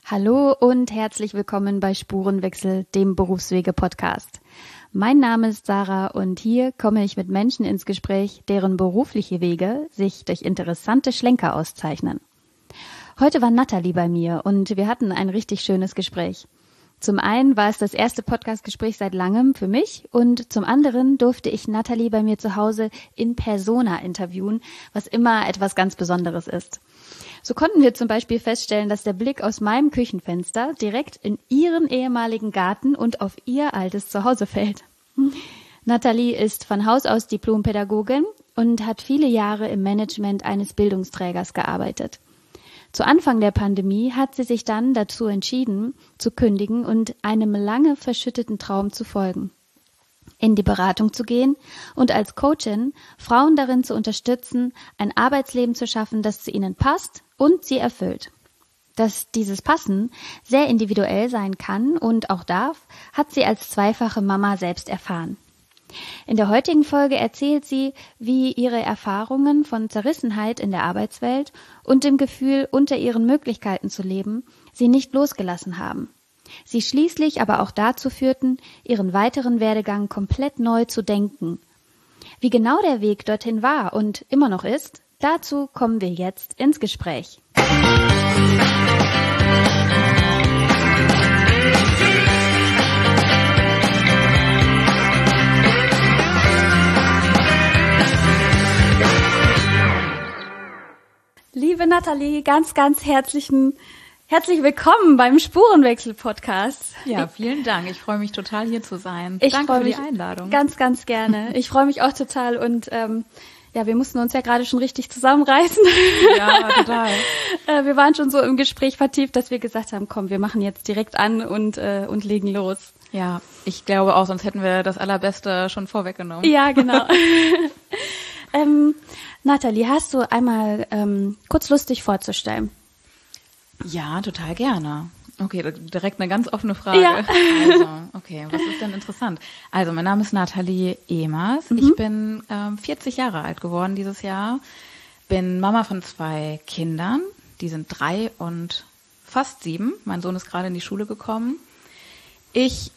Hallo und herzlich willkommen bei Spurenwechsel, dem Berufswege-Podcast. Mein Name ist Sarah und hier komme ich mit Menschen ins Gespräch, deren berufliche Wege sich durch interessante Schlenker auszeichnen. Heute war Nathalie bei mir und wir hatten ein richtig schönes Gespräch. Zum einen war es das erste Podcast-Gespräch seit langem für mich und zum anderen durfte ich Nathalie bei mir zu Hause in Persona interviewen, was immer etwas ganz Besonderes ist. So konnten wir zum Beispiel feststellen, dass der Blick aus meinem Küchenfenster direkt in ihren ehemaligen Garten und auf ihr altes Zuhause fällt. Nathalie ist von Haus aus Diplompädagogin und hat viele Jahre im Management eines Bildungsträgers gearbeitet. Zu Anfang der Pandemie hat sie sich dann dazu entschieden, zu kündigen und einem lange verschütteten Traum zu folgen. In die Beratung zu gehen und als Coachin Frauen darin zu unterstützen, ein Arbeitsleben zu schaffen, das zu ihnen passt und sie erfüllt. Dass dieses Passen sehr individuell sein kann und auch darf, hat sie als zweifache Mama selbst erfahren. In der heutigen Folge erzählt sie, wie ihre Erfahrungen von Zerrissenheit in der Arbeitswelt und dem Gefühl, unter ihren Möglichkeiten zu leben, sie nicht losgelassen haben. Sie schließlich aber auch dazu führten, ihren weiteren Werdegang komplett neu zu denken. Wie genau der Weg dorthin war und immer noch ist, dazu kommen wir jetzt ins Gespräch. Liebe Nathalie, ganz herzlich willkommen beim Spurenwechsel-Podcast. Ja, vielen Dank. Ich freue mich total, hier zu sein. Danke für die Einladung. Ganz gerne. Ich freue mich auch total und wir mussten uns ja gerade schon richtig zusammenreißen. Ja, total. Wir waren schon so im Gespräch vertieft, dass wir gesagt haben, komm, wir machen jetzt direkt an und legen los. Ja, ich glaube auch, sonst hätten wir das Allerbeste schon vorweggenommen. Ja, genau. Nathalie, hast du einmal kurz Lust, dich vorzustellen? Ja, total gerne. Okay, direkt eine ganz offene Frage. Ja. Also, okay, was ist denn interessant? Also, mein Name ist Nathalie Emers. Ich bin 40 Jahre alt geworden dieses Jahr. Bin Mama von 2 Kindern. Die sind 3 und fast 7. Mein Sohn ist gerade in die Schule gekommen. Ich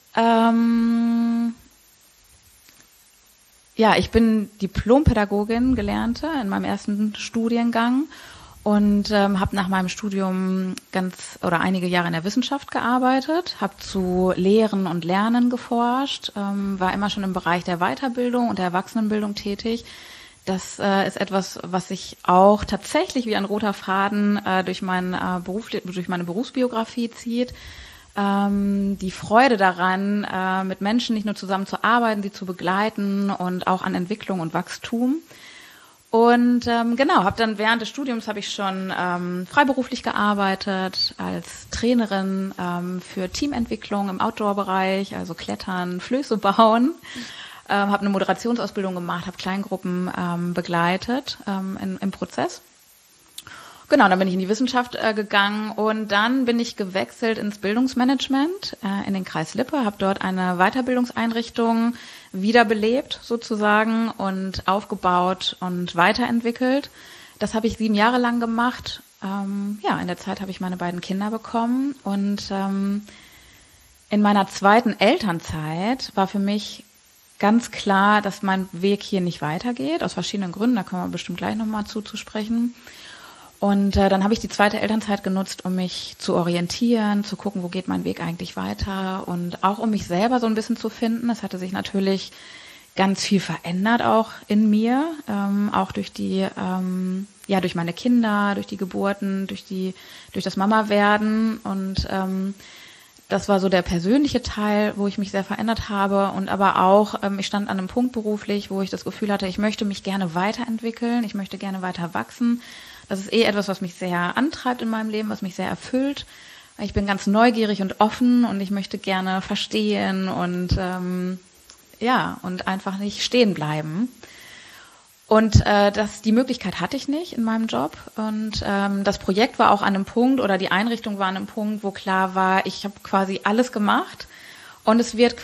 bin Diplompädagogin, Gelernte in meinem ersten Studiengang. Und habe nach meinem Studium einige Jahre in der Wissenschaft gearbeitet, habe zu Lehren und Lernen geforscht, war immer schon im Bereich der Weiterbildung und der Erwachsenenbildung tätig. Das ist etwas, was sich auch tatsächlich wie ein roter Faden durch meine Berufsbiografie zieht. Die Freude daran, mit Menschen nicht nur zusammenzuarbeiten, sie zu begleiten und auch an Entwicklung und Wachstum. Und habe dann während des Studiums habe ich schon freiberuflich gearbeitet als Trainerin für Teamentwicklung im Outdoor-Bereich, also Klettern, Flöße bauen. Habe eine Moderationsausbildung gemacht, habe Kleingruppen begleitet im Prozess. Genau, dann bin ich in die Wissenschaft gegangen und dann bin ich gewechselt ins Bildungsmanagement in den Kreis Lippe, habe dort eine Weiterbildungseinrichtung wiederbelebt sozusagen und aufgebaut und weiterentwickelt. Das habe ich 7 Jahre lang gemacht. In der Zeit habe ich meine 2 Kinder bekommen und in meiner zweiten Elternzeit war für mich ganz klar, dass mein Weg hier nicht weitergeht, aus verschiedenen Gründen, da können wir bestimmt gleich nochmal zu sprechen. Und dann habe ich die zweite Elternzeit genutzt, um mich zu orientieren, zu gucken, wo geht mein Weg eigentlich weiter und auch um mich selber so ein bisschen zu finden. Es hatte sich natürlich ganz viel verändert auch in mir, auch durch durch meine Kinder, durch die Geburten, durch das Mama-Werden und das war so der persönliche Teil, wo ich mich sehr verändert habe und aber auch, ich stand an einem Punkt beruflich, wo ich das Gefühl hatte, ich möchte mich gerne weiterentwickeln, ich möchte gerne weiter wachsen. Das ist etwas, was mich sehr antreibt in meinem Leben, was mich sehr erfüllt. Ich bin ganz neugierig und offen und ich möchte gerne verstehen und und einfach nicht stehen bleiben. Und die Möglichkeit hatte ich nicht in meinem Job. Und das Projekt war auch an einem Punkt oder die Einrichtung war an einem Punkt, wo klar war, ich habe quasi alles gemacht und es wird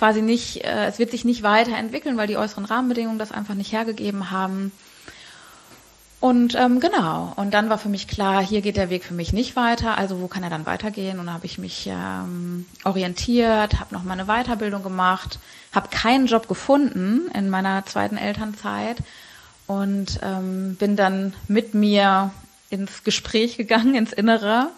sich nicht weiterentwickeln, weil die äußeren Rahmenbedingungen das einfach nicht hergegeben haben. Und genau, und dann war für mich klar, hier geht der Weg für mich nicht weiter, also wo kann er dann weitergehen? Und dann habe ich mich orientiert, habe noch mal eine Weiterbildung gemacht, habe keinen Job gefunden in meiner zweiten Elternzeit und bin dann mit mir ins Gespräch gegangen, ins Innere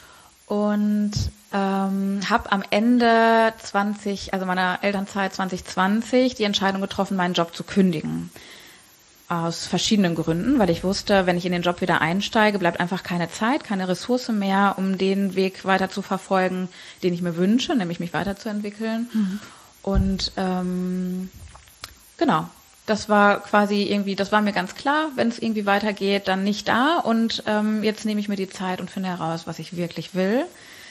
und habe am Ende meiner Elternzeit 2020 die Entscheidung getroffen, meinen Job zu kündigen. Aus verschiedenen Gründen, weil ich wusste, wenn ich in den Job wieder einsteige, bleibt einfach keine Zeit, keine Ressource mehr, um den Weg weiter zu verfolgen, den ich mir wünsche, nämlich mich weiterzuentwickeln. Mhm. Und genau, das war quasi irgendwie, das war mir ganz klar, wenn es irgendwie weitergeht, dann nicht da. Und jetzt nehme ich mir die Zeit und finde heraus, was ich wirklich will.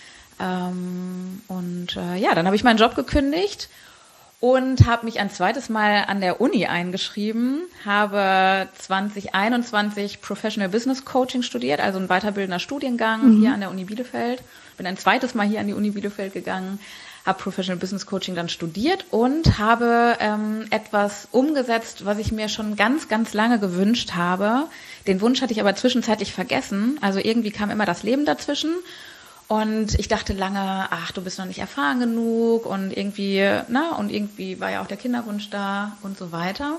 Dann habe ich meinen Job gekündigt. Und habe mich ein zweites Mal an der Uni eingeschrieben, habe 2021 Professional Business Coaching studiert, also ein weiterbildender Studiengang hier an der Uni Bielefeld. Bin ein zweites Mal hier an die Uni Bielefeld gegangen, habe Professional Business Coaching dann studiert und habe etwas umgesetzt, was ich mir schon ganz, ganz lange gewünscht habe. Den Wunsch hatte ich aber zwischenzeitlich vergessen. Also irgendwie kam immer das Leben dazwischen. Und ich dachte lange, du bist noch nicht erfahren genug und irgendwie war ja auch der Kinderwunsch da und so weiter.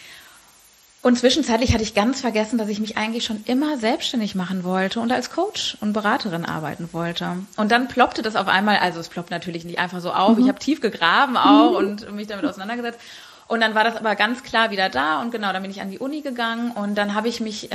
Und zwischenzeitlich hatte ich ganz vergessen, dass ich mich eigentlich schon immer selbstständig machen wollte und als Coach und Beraterin arbeiten wollte. Und dann ploppte das auf einmal, also es ploppt natürlich nicht einfach so auf, ich habe tief gegraben auch und mich damit auseinandergesetzt. Und dann war das aber ganz klar wieder da und genau, dann bin ich an die Uni gegangen und dann habe ich mich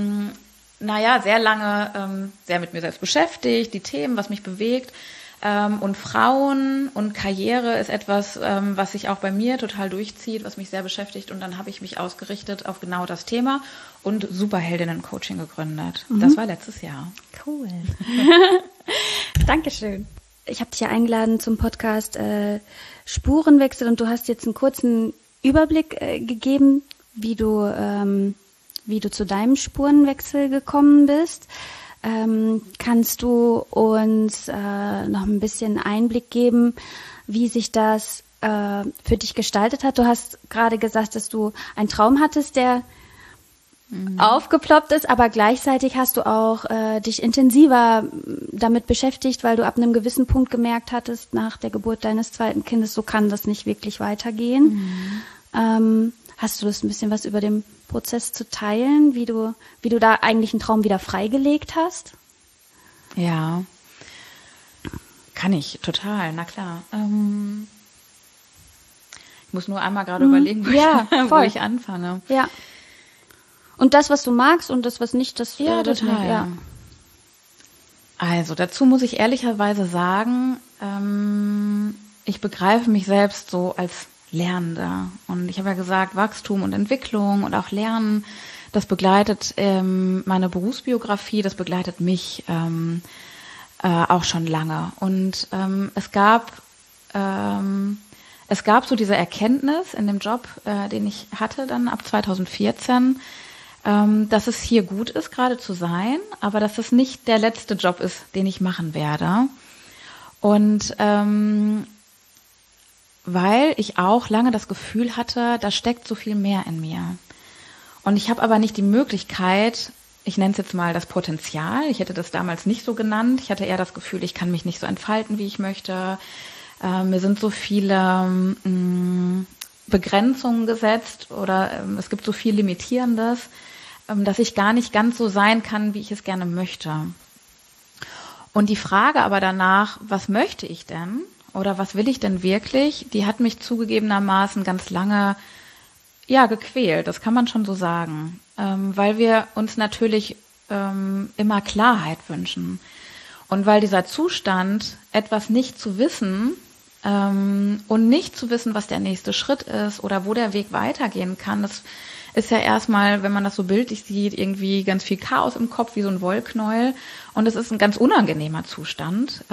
sehr lange sehr mit mir selbst beschäftigt, die Themen, was mich bewegt. Und Frauen und Karriere ist etwas, was sich auch bei mir total durchzieht, was mich sehr beschäftigt. Und dann habe ich mich ausgerichtet auf genau das Thema und Superheldinnen-Coaching gegründet. Mhm. Das war letztes Jahr. Cool. Dankeschön. Ich habe dich ja eingeladen zum Podcast Spurenwechsel und du hast jetzt einen kurzen Überblick gegeben, wie du zu deinem Spurenwechsel gekommen bist. Kannst du uns noch ein bisschen Einblick geben, wie sich das für dich gestaltet hat? Du hast gerade gesagt, dass du einen Traum hattest, der aufgeploppt ist, aber gleichzeitig hast du auch dich intensiver damit beschäftigt, weil du ab einem gewissen Punkt gemerkt hattest, nach der Geburt deines zweiten Kindes, so kann das nicht wirklich weitergehen. Hast du Lust, ein bisschen was über den Prozess zu teilen, wie du da eigentlich einen Traum wieder freigelegt hast? Ja, kann ich, total, na klar. Ich muss nur einmal gerade überlegen, wo ich anfange. Ja. Und das, was du magst und das, was nicht, das... Ja, das total. Nicht, ja. Also, dazu muss ich ehrlicherweise sagen, ich begreife mich selbst so als Lernender. Und ich habe ja gesagt, Wachstum und Entwicklung und auch Lernen, das begleitet meine Berufsbiografie, das begleitet mich auch schon lange. Und es gab so diese Erkenntnis in dem Job, den ich hatte dann ab 2014, dass es hier gut ist, gerade zu sein, aber dass es nicht der letzte Job ist, den ich machen werde. Und weil ich auch lange das Gefühl hatte, da steckt so viel mehr in mir. Und ich habe aber nicht die Möglichkeit, ich nenne es jetzt mal das Potenzial, ich hätte das damals nicht so genannt, ich hatte eher das Gefühl, ich kann mich nicht so entfalten, wie ich möchte. Mir sind so viele Begrenzungen gesetzt oder es gibt so viel Limitierendes, dass ich gar nicht ganz so sein kann, wie ich es gerne möchte. Und die Frage aber danach, was möchte ich denn? Oder was will ich denn wirklich? Die hat mich zugegebenermaßen ganz lange gequält, das kann man schon so sagen, weil wir uns natürlich immer Klarheit wünschen und weil dieser Zustand, etwas nicht zu wissen und nicht zu wissen, was der nächste Schritt ist oder wo der Weg weitergehen kann, das ist ja erstmal, wenn man das so bildlich sieht, irgendwie ganz viel Chaos im Kopf, wie so ein Wollknäuel, und es ist ein ganz unangenehmer Zustand,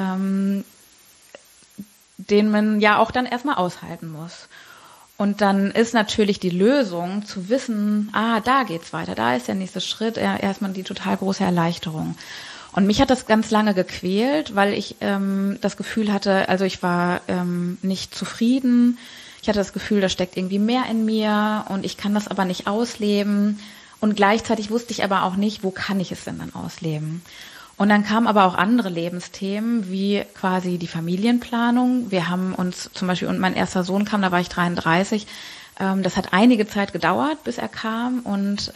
den man ja auch dann erstmal aushalten muss. Und dann ist natürlich die Lösung zu wissen, da geht's weiter, da ist der nächste Schritt, erstmal die total große Erleichterung. Und mich hat das ganz lange gequält, weil ich das Gefühl hatte, also ich war nicht zufrieden, ich hatte das Gefühl, da steckt irgendwie mehr in mir und ich kann das aber nicht ausleben. Und gleichzeitig wusste ich aber auch nicht, wo kann ich es denn dann ausleben? Und dann kamen aber auch andere Lebensthemen, wie quasi die Familienplanung. Wir haben uns zum Beispiel, und mein erster Sohn kam, da war ich 33. Das hat einige Zeit gedauert, bis er kam. Und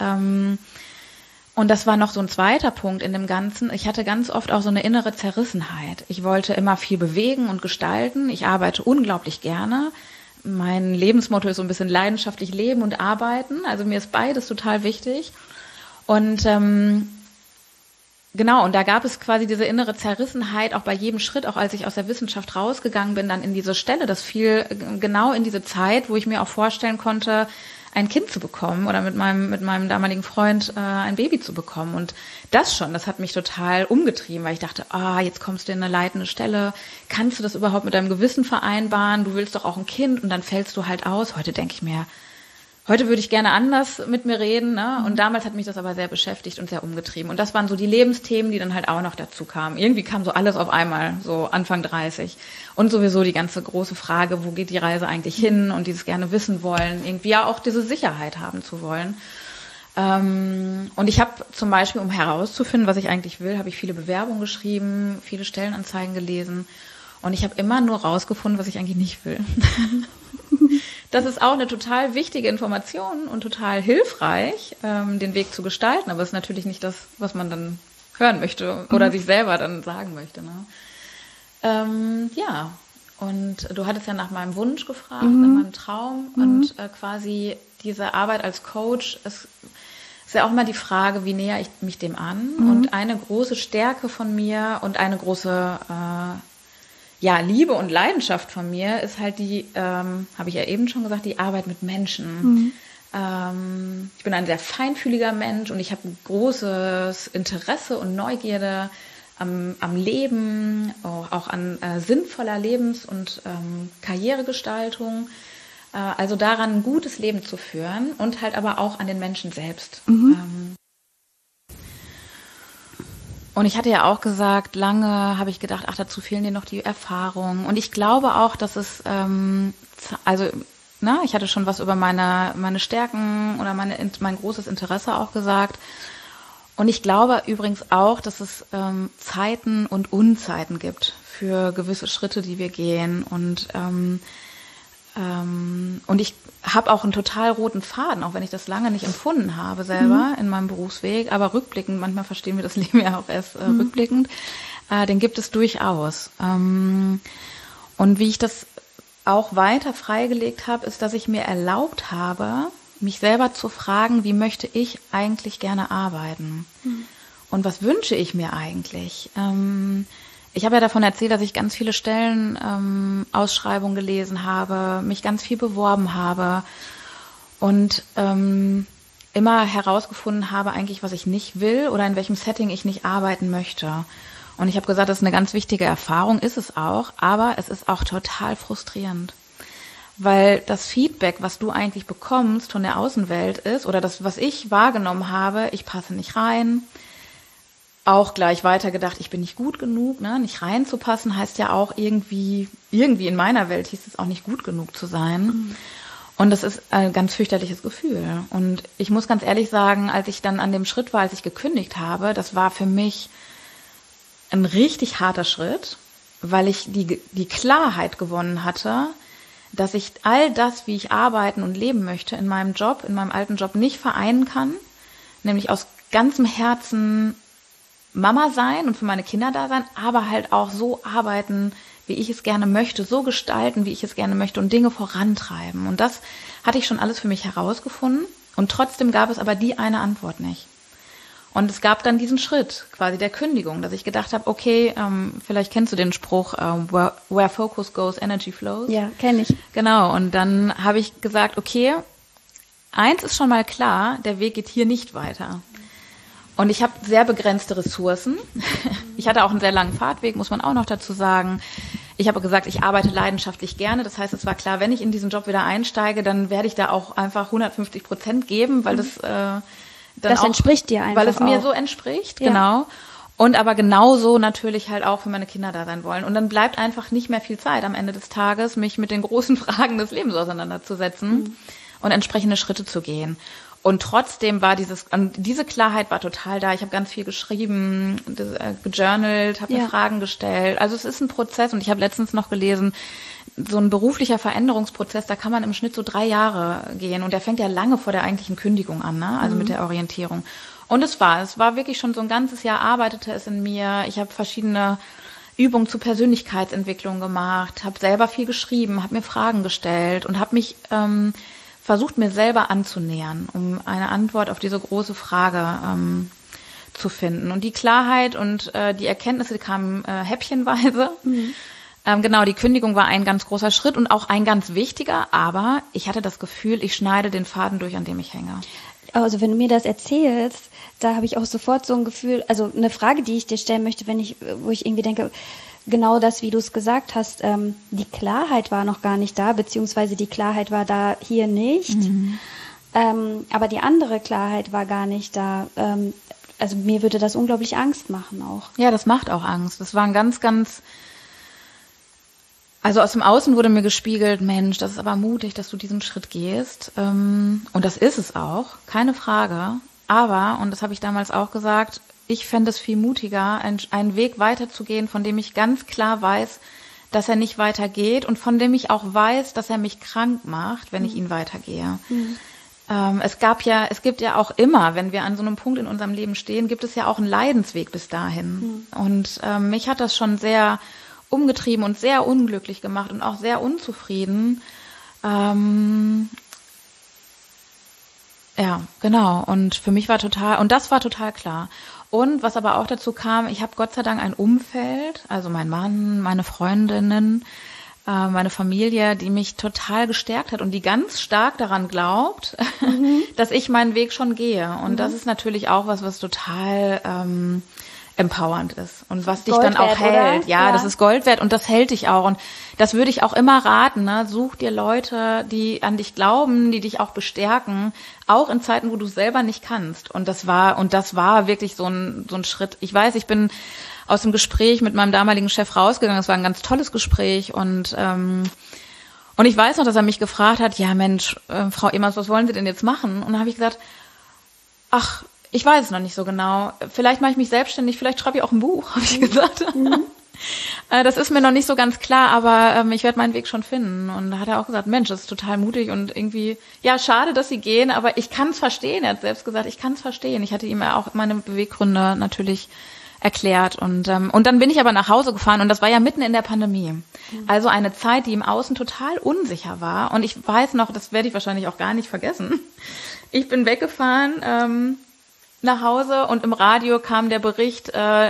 das war noch so ein zweiter Punkt in dem Ganzen. Ich hatte ganz oft auch so eine innere Zerrissenheit. Ich wollte immer viel bewegen und gestalten. Ich arbeite unglaublich gerne. Mein Lebensmotto ist so ein bisschen leidenschaftlich leben und arbeiten. Also mir ist beides total wichtig. Und genau, und da gab es quasi diese innere Zerrissenheit auch bei jedem Schritt, auch als ich aus der Wissenschaft rausgegangen bin, dann in diese Stelle. Das fiel genau in diese Zeit, wo ich mir auch vorstellen konnte, ein Kind zu bekommen oder mit meinem damaligen Freund ein Baby zu bekommen. Und das hat mich total umgetrieben, weil ich dachte, jetzt kommst du in eine leitende Stelle, kannst du das überhaupt mit deinem Gewissen vereinbaren? Du willst doch auch ein Kind und dann fällst du halt aus. Heute denke ich mir, heute würde ich gerne anders mit mir reden, ne? Und damals hat mich das aber sehr beschäftigt und sehr umgetrieben. Und das waren so die Lebensthemen, die dann halt auch noch dazu kamen. Irgendwie kam so alles auf einmal, so Anfang 30. Und sowieso die ganze große Frage, wo geht die Reise eigentlich hin? Und dieses gerne wissen wollen, irgendwie ja auch diese Sicherheit haben zu wollen. Und ich habe zum Beispiel, um herauszufinden, was ich eigentlich will, habe ich viele Bewerbungen geschrieben, viele Stellenanzeigen gelesen. Und ich habe immer nur rausgefunden, was ich eigentlich nicht will. Das ist auch eine total wichtige Information und total hilfreich, den Weg zu gestalten. Aber es ist natürlich nicht das, was man dann hören möchte oder sich selber dann sagen möchte. Ne? Ja, und du hattest ja nach meinem Wunsch gefragt, nach meinem Traum. Und quasi diese Arbeit als Coach ist ja auch mal die Frage, wie näher ich mich dem an. Und eine große Stärke von mir und eine große Liebe und Leidenschaft von mir ist halt die, habe ich ja eben schon gesagt, die Arbeit mit Menschen. Ich bin ein sehr feinfühliger Mensch und ich habe ein großes Interesse und Neugierde am Leben, auch an sinnvoller Lebens- und Karrieregestaltung. Also daran, ein gutes Leben zu führen und halt aber auch an den Menschen selbst. Und ich hatte ja auch gesagt, lange habe ich gedacht, dazu fehlen dir noch die Erfahrungen. Und ich glaube auch, dass es, ich hatte schon was über meine Stärken oder mein großes Interesse auch gesagt. Und ich glaube übrigens auch, dass es Zeiten und Unzeiten gibt für gewisse Schritte, die wir gehen. Und ich habe auch einen total roten Faden, auch wenn ich das lange nicht empfunden habe selber in meinem Berufsweg, aber rückblickend, manchmal verstehen wir das Leben ja auch erst rückblickend, den gibt es durchaus. Und wie ich das auch weiter freigelegt habe, ist, dass ich mir erlaubt habe, mich selber zu fragen, wie möchte ich eigentlich gerne arbeiten? Und was wünsche ich mir eigentlich? Ich habe ja davon erzählt, dass ich ganz viele Stellenausschreibungen gelesen habe, mich ganz viel beworben habe und immer herausgefunden habe eigentlich, was ich nicht will oder in welchem Setting ich nicht arbeiten möchte. Und ich habe gesagt, das ist eine ganz wichtige Erfahrung, ist es auch, aber es ist auch total frustrierend. Weil das Feedback, was du eigentlich bekommst von der Außenwelt ist, oder das, was ich wahrgenommen habe, ich passe nicht rein, auch gleich weitergedacht, ich bin nicht gut genug, ne? Nicht reinzupassen heißt ja auch irgendwie in meiner Welt hieß es auch nicht gut genug zu sein. Und das ist ein ganz fürchterliches Gefühl. Und ich muss ganz ehrlich sagen, als ich dann an dem Schritt war, als ich gekündigt habe, das war für mich ein richtig harter Schritt, weil ich die Klarheit gewonnen hatte, dass ich all das, wie ich arbeiten und leben möchte, in meinem alten Job nicht vereinen kann, nämlich aus ganzem Herzen Mama sein und für meine Kinder da sein, aber halt auch so arbeiten, wie ich es gerne möchte, so gestalten, wie ich es gerne möchte und Dinge vorantreiben. Und das hatte ich schon alles für mich herausgefunden und trotzdem gab es aber die eine Antwort nicht. Und es gab dann diesen Schritt quasi der Kündigung, dass ich gedacht habe, okay, vielleicht kennst du den Spruch, where focus goes, energy flows. Ja, kenne ich. Genau, und dann habe ich gesagt, okay, eins ist schon mal klar, der Weg geht hier nicht weiter. Und ich habe sehr begrenzte Ressourcen. Ich hatte auch einen sehr langen Fahrtweg, muss man auch noch dazu sagen. Ich habe gesagt, ich arbeite leidenschaftlich gerne. Das heißt, es war klar, wenn ich in diesen Job wieder einsteige, dann werde ich da auch einfach 150% geben, weil das das entspricht dir einfach, weil es mir so entspricht, genau. Und aber genauso natürlich halt auch für meine Kinder da sein wollen. Und dann bleibt einfach nicht mehr viel Zeit am Ende des Tages, mich mit den großen Fragen des Lebens auseinanderzusetzen und entsprechende Schritte zu gehen. Und trotzdem war diese Klarheit war total da. Ich habe ganz viel geschrieben, gejournalt, habe mir Fragen gestellt. Also es ist ein Prozess und ich habe letztens noch gelesen, so ein beruflicher Veränderungsprozess, da kann man im Schnitt so 3 Jahre gehen und der fängt ja lange vor der eigentlichen Kündigung an, ne? Also mit der Orientierung. Und es war wirklich schon so ein ganzes Jahr arbeitete es in mir. Ich habe verschiedene Übungen zur Persönlichkeitsentwicklung gemacht, habe selber viel geschrieben, habe mir Fragen gestellt und habe mich versucht, mir selber anzunähern, um eine Antwort auf diese große Frage zu finden. Und die Klarheit und die Erkenntnisse kamen häppchenweise. Genau, die Kündigung war ein ganz großer Schritt und auch ein ganz wichtiger, aber ich hatte das Gefühl, ich schneide den Faden durch, an dem ich hänge. Also wenn du mir das erzählst, da habe ich auch sofort so ein Gefühl, also eine Frage, die ich dir stellen möchte, wo ich irgendwie denke, genau das, wie du es gesagt hast, die Klarheit war noch gar nicht da, beziehungsweise die Klarheit war da hier nicht, aber die andere Klarheit war gar nicht da. Also mir würde das unglaublich Angst machen auch. Ja, das macht auch Angst. Das war ein ganz, ganz... Also aus dem Außen wurde mir gespiegelt, Mensch, das ist aber mutig, dass du diesen Schritt gehst. Und das ist es auch, keine Frage. Aber, und das habe ich damals auch gesagt, ich fände es viel mutiger, einen Weg weiterzugehen, von dem ich ganz klar weiß, dass er nicht weitergeht und von dem ich auch weiß, dass er mich krank macht, wenn ich ihn weitergehe. Es gibt ja auch immer, wenn wir an so einem Punkt in unserem Leben stehen, gibt es ja auch einen Leidensweg bis dahin. Und mich hat das schon sehr umgetrieben und sehr unglücklich gemacht und auch sehr unzufrieden. Ja, genau. Und für mich das war total klar. Und was aber auch dazu kam, ich habe Gott sei Dank ein Umfeld, also mein Mann, meine Freundinnen, meine Familie, die mich total gestärkt hat und die ganz stark daran glaubt, dass ich meinen Weg schon gehe. Und das ist natürlich auch was total empowernd ist und was dich dann auch hält. Ja, das ist Gold wert und das hält dich auch. Und das würde ich auch immer raten, ne? Such dir Leute, die an dich glauben, die dich auch bestärken, auch in Zeiten, wo du selber nicht kannst. Und das war wirklich so ein Schritt. Ich weiß, ich bin aus dem Gespräch mit meinem damaligen Chef rausgegangen. Das war ein ganz tolles Gespräch und ich weiß noch, dass er mich gefragt hat, ja Mensch, Frau Ehlers, was wollen Sie denn jetzt machen? Und dann habe ich gesagt, ach, ich weiß es noch nicht so genau. Vielleicht mache ich mich selbstständig, vielleicht schreibe ich auch ein Buch, habe ich gesagt. Das ist mir noch nicht so ganz klar, aber ich werde meinen Weg schon finden. Und da hat er auch gesagt, Mensch, das ist total mutig und irgendwie, ja, schade, dass Sie gehen, aber ich kann es verstehen. Er hat selbst gesagt, ich kann es verstehen. Ich hatte ihm ja auch meine Beweggründe natürlich erklärt. Und dann bin ich aber nach Hause gefahren und das war ja mitten in der Pandemie. Also eine Zeit, die im Außen total unsicher war. Und ich weiß noch, das werde ich wahrscheinlich auch gar nicht vergessen. Ich bin weggefahren, nach Hause und im Radio kam der Bericht,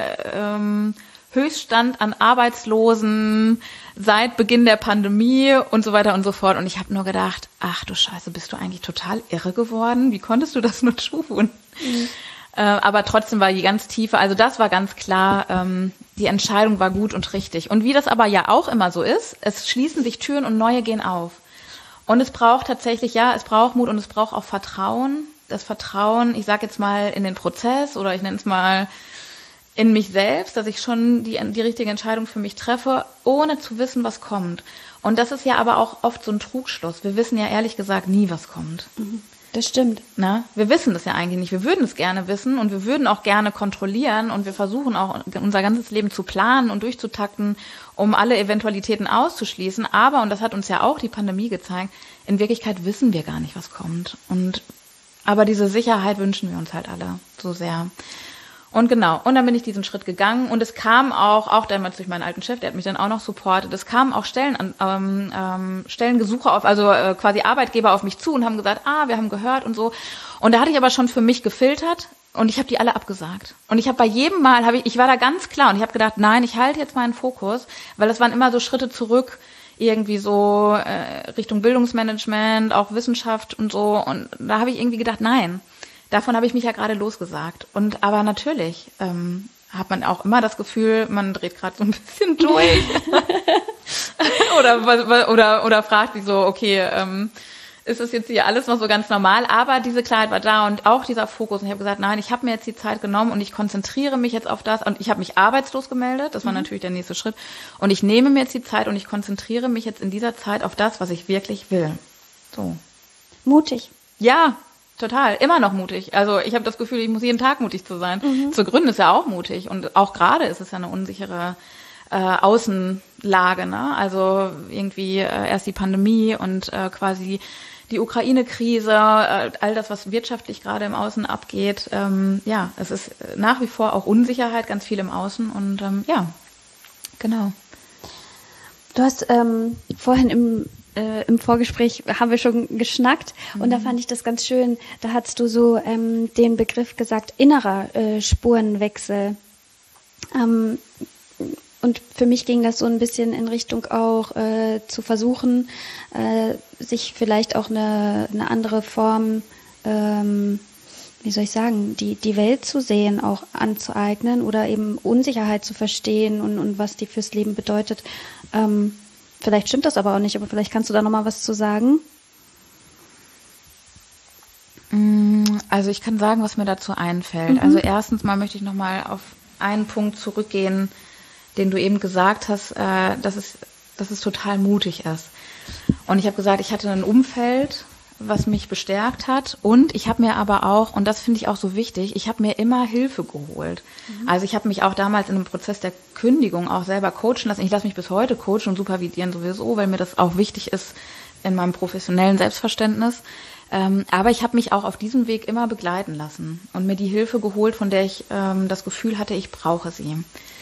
Höchststand an Arbeitslosen seit Beginn der Pandemie und so weiter und so fort. Und ich habe nur gedacht, ach du Scheiße, bist du eigentlich total irre geworden? Wie konntest du das nur tun? Aber trotzdem war die ganz tiefe, also das war ganz klar, die Entscheidung war gut und richtig. Und wie das aber ja auch immer so ist, es schließen sich Türen und neue gehen auf. Und es braucht tatsächlich, es braucht Mut und es braucht auch Vertrauen. Das Vertrauen, ich sage jetzt mal in den Prozess oder ich nenne es mal in mich selbst, dass ich schon die richtige Entscheidung für mich treffe, ohne zu wissen, was kommt. Und das ist ja aber auch oft so ein Trugschluss. Wir wissen ja ehrlich gesagt nie, was kommt. Das stimmt. Na, wir wissen das ja eigentlich nicht. Wir würden es gerne wissen und wir würden auch gerne kontrollieren und wir versuchen auch unser ganzes Leben zu planen und durchzutakten, um alle Eventualitäten auszuschließen. Aber, und das hat uns ja auch die Pandemie gezeigt, in Wirklichkeit wissen wir gar nicht, was kommt. Aber diese Sicherheit wünschen wir uns halt alle so sehr. Und genau, und dann bin ich diesen Schritt gegangen und es kam auch damals durch meinen alten Chef, der hat mich dann auch noch supportet, es kamen auch Stellengesuche quasi Arbeitgeber auf mich zu und haben gesagt, wir haben gehört und so. Und da hatte ich aber schon für mich gefiltert und ich habe die alle abgesagt. Und ich habe bei jedem Mal, ich war da ganz klar und ich habe gedacht, nein, ich halte jetzt meinen Fokus, weil es waren immer so Schritte zurück, irgendwie so Richtung Bildungsmanagement, auch Wissenschaft und so. Und da habe ich irgendwie gedacht, nein, davon habe ich mich ja gerade losgesagt. Aber natürlich hat man auch immer das Gefühl, man dreht gerade so ein bisschen durch. oder fragt sich so, okay, ist es jetzt hier alles noch so ganz normal? Aber diese Klarheit war da und auch dieser Fokus. Und ich habe gesagt, nein, ich habe mir jetzt die Zeit genommen und ich konzentriere mich jetzt auf das. Und ich habe mich arbeitslos gemeldet. Das war natürlich der nächste Schritt. Und ich nehme mir jetzt die Zeit und ich konzentriere mich jetzt in dieser Zeit auf das, was ich wirklich will. So. Mutig. Ja, total. Immer noch mutig. Also ich habe das Gefühl, ich muss jeden Tag mutig zu sein. Zu gründen ist ja auch mutig. Und auch gerade ist es ja eine unsichere Außenlage. Ne? Also irgendwie erst die Pandemie und quasi die Ukraine-Krise, all das, was wirtschaftlich gerade im Außen abgeht. Ja, es ist nach wie vor auch Unsicherheit, ganz viel im Außen. Und ja, genau. Du hast vorhin im Vorgespräch haben wir schon geschnackt und da fand ich das ganz schön. Da hast du so den Begriff gesagt, innerer Spurenwechsel. Und für mich ging das so ein bisschen in Richtung auch zu versuchen, sich vielleicht auch eine andere Form, wie soll ich sagen, die Welt zu sehen, auch anzueignen oder eben Unsicherheit zu verstehen und was die fürs Leben bedeutet. Vielleicht stimmt das aber auch nicht, aber vielleicht kannst du da nochmal was zu sagen. Also ich kann sagen, was mir dazu einfällt. Also erstens mal möchte ich nochmal auf einen Punkt zurückgehen, den du eben gesagt hast, dass es total mutig ist. Und ich habe gesagt, ich hatte ein Umfeld, was mich bestärkt hat und ich habe mir aber auch, und das finde ich auch so wichtig, ich habe mir immer Hilfe geholt. Also ich habe mich auch damals in einem Prozess der Kündigung auch selber coachen lassen. Ich lasse mich bis heute coachen und supervidieren sowieso, weil mir das auch wichtig ist in meinem professionellen Selbstverständnis. Aber ich habe mich auch auf diesem Weg immer begleiten lassen und mir die Hilfe geholt, von der ich das Gefühl hatte, ich brauche sie.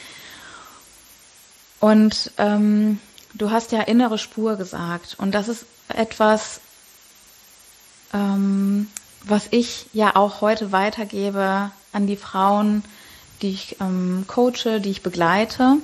Und du hast ja innere Spur gesagt und das ist etwas, was ich ja auch heute weitergebe an die Frauen, die ich coache, die ich begleite,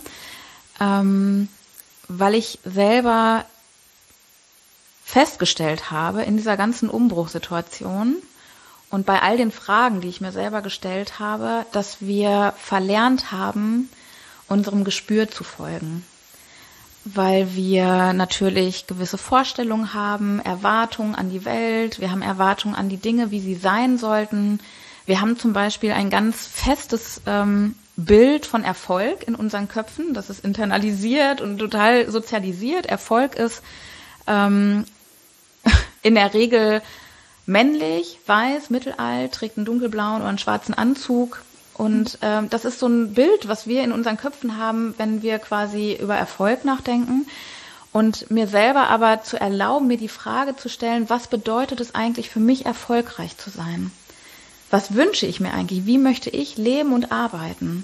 weil ich selber festgestellt habe in dieser ganzen Umbruchssituation und bei all den Fragen, die ich mir selber gestellt habe, dass wir verlernt haben, unserem Gespür zu folgen. Weil wir natürlich gewisse Vorstellungen haben, Erwartungen an die Welt, wir haben Erwartungen an die Dinge, wie sie sein sollten. Wir haben zum Beispiel ein ganz festes Bild von Erfolg in unseren Köpfen, das ist internalisiert und total sozialisiert. Erfolg ist in der Regel männlich, weiß, mittelalt, trägt einen dunkelblauen oder einen schwarzen Anzug. Und das ist so ein Bild, was wir in unseren Köpfen haben, wenn wir quasi über Erfolg nachdenken. Und mir selber aber zu erlauben, mir die Frage zu stellen, was bedeutet es eigentlich für mich, erfolgreich zu sein? Was wünsche ich mir eigentlich? Wie möchte ich leben und arbeiten?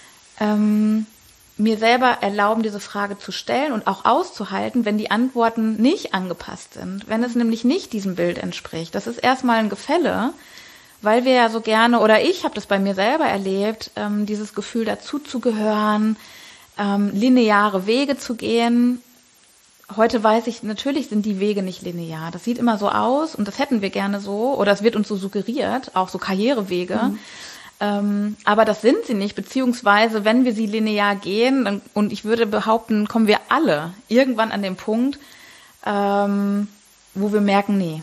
Mir selber erlauben, diese Frage zu stellen und auch auszuhalten, wenn die Antworten nicht angepasst sind, wenn es nämlich nicht diesem Bild entspricht. Das ist erstmal ein Gefälle, weil wir ja so gerne, oder ich habe das bei mir selber erlebt, dieses Gefühl dazuzugehören, lineare Wege zu gehen. Heute weiß ich, natürlich sind die Wege nicht linear. Das sieht immer so aus und das hätten wir gerne so, oder es wird uns so suggeriert, auch so Karrierewege. Aber das sind sie nicht, beziehungsweise wenn wir sie linear gehen, dann, und ich würde behaupten, kommen wir alle irgendwann an den Punkt, wo wir merken, nee.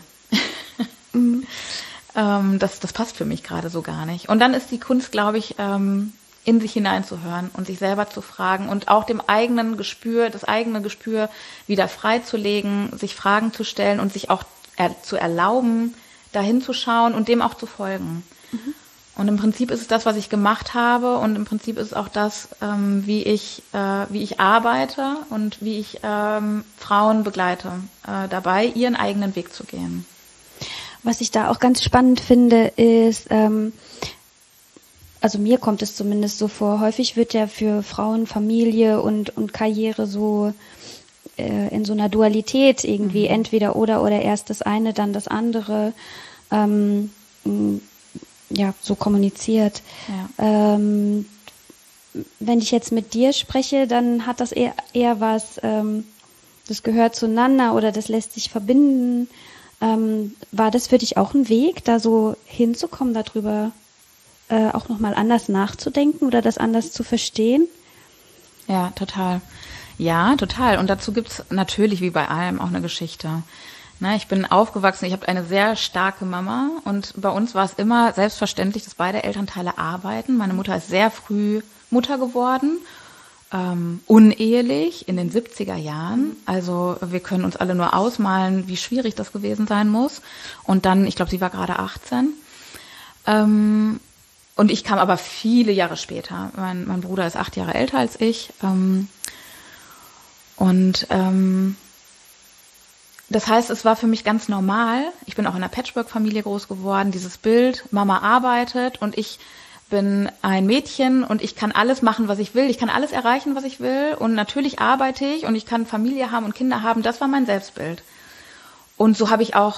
Das passt für mich gerade so gar nicht. Und dann ist die Kunst, glaube ich, in sich hineinzuhören und sich selber zu fragen und auch das eigene Gespür wieder freizulegen, sich Fragen zu stellen und sich auch zu erlauben, dahin zu schauen und dem auch zu folgen. Und im Prinzip ist es das, was ich gemacht habe und im Prinzip ist es auch das, wie ich arbeite und wie ich Frauen begleite, dabei ihren eigenen Weg zu gehen. Was ich da auch ganz spannend finde, ist, also mir kommt es zumindest so vor, häufig wird ja für Frauen Familie und Karriere so in so einer Dualität irgendwie entweder oder erst das eine, dann das andere, ja, so kommuniziert. Ja. Wenn ich jetzt mit dir spreche, dann hat das eher was, das gehört zueinander oder das lässt sich verbinden. War das für dich auch ein Weg, da so hinzukommen, darüber auch nochmal anders nachzudenken oder das anders zu verstehen? Ja, total. Ja, total. Und dazu gibt's natürlich wie bei allem auch eine Geschichte. Na, ich bin aufgewachsen, ich habe eine sehr starke Mama und bei uns war es immer selbstverständlich, dass beide Elternteile arbeiten. Meine Mutter ist sehr früh Mutter geworden unehelich in den 70er Jahren. Also wir können uns alle nur ausmalen, wie schwierig das gewesen sein muss. Und dann, ich glaube, sie war gerade 18. Und ich kam aber viele Jahre später. Mein Bruder ist 8 Jahre älter als ich. Das heißt, es war für mich ganz normal. Ich bin auch in einer Patchwork-Familie groß geworden. Dieses Bild, Mama arbeitet und ich bin ein Mädchen und ich kann alles machen, was ich will. Ich kann alles erreichen, was ich will. Und natürlich arbeite ich und ich kann Familie haben und Kinder haben. Das war mein Selbstbild. Und so habe ich auch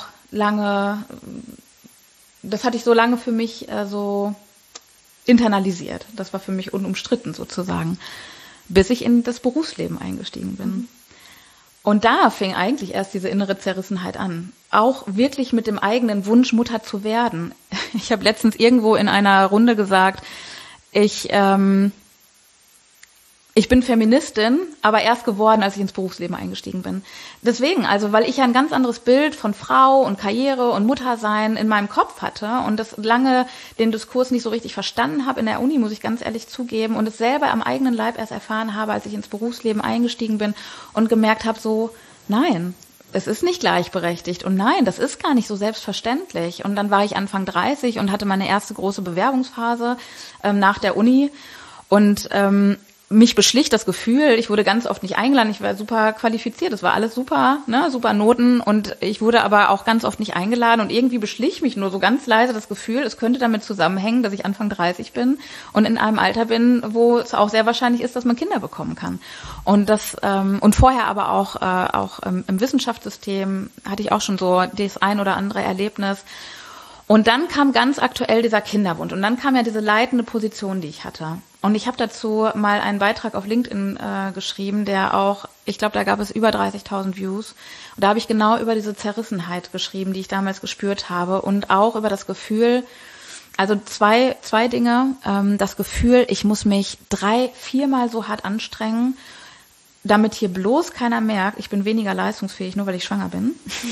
das hatte ich so lange für mich so internalisiert. Das war für mich unumstritten sozusagen, bis ich in das Berufsleben eingestiegen bin. Und da fing eigentlich erst diese innere Zerrissenheit an. Auch wirklich mit dem eigenen Wunsch, Mutter zu werden. Ich habe letztens irgendwo in einer Runde gesagt, ich bin Feministin, aber erst geworden, als ich ins Berufsleben eingestiegen bin. Deswegen, also weil ich ja ein ganz anderes Bild von Frau und Karriere und Muttersein in meinem Kopf hatte und das lange den Diskurs nicht so richtig verstanden habe in der Uni, muss ich ganz ehrlich zugeben, und es selber am eigenen Leib erst erfahren habe, als ich ins Berufsleben eingestiegen bin und gemerkt habe, so, nein, es ist nicht gleichberechtigt und nein, das ist gar nicht so selbstverständlich. Und dann war ich Anfang 30 und hatte meine erste große Bewerbungsphase nach der Uni und mich beschlich das Gefühl, ich wurde ganz oft nicht eingeladen, ich war super qualifiziert, es war alles super, ne, super Noten und ich wurde aber auch ganz oft nicht eingeladen und irgendwie beschlich mich nur so ganz leise das Gefühl, es könnte damit zusammenhängen, dass ich Anfang 30 bin und in einem Alter bin, wo es auch sehr wahrscheinlich ist, dass man Kinder bekommen kann. Und das und vorher aber auch im Wissenschaftssystem hatte ich auch schon so das ein oder andere Erlebnis. Und dann kam ganz aktuell dieser Kinderwunsch und dann kam ja diese leitende Position, die ich hatte. Und ich habe dazu mal einen Beitrag auf LinkedIn geschrieben, der auch, ich glaube, da gab es über 30.000 Views. Und da habe ich genau über diese Zerrissenheit geschrieben, die ich damals gespürt habe und auch über das Gefühl, also zwei Dinge, das Gefühl, ich muss mich 3-4 Mal so hart anstrengen, damit hier bloß keiner merkt, ich bin weniger leistungsfähig, nur weil ich schwanger bin.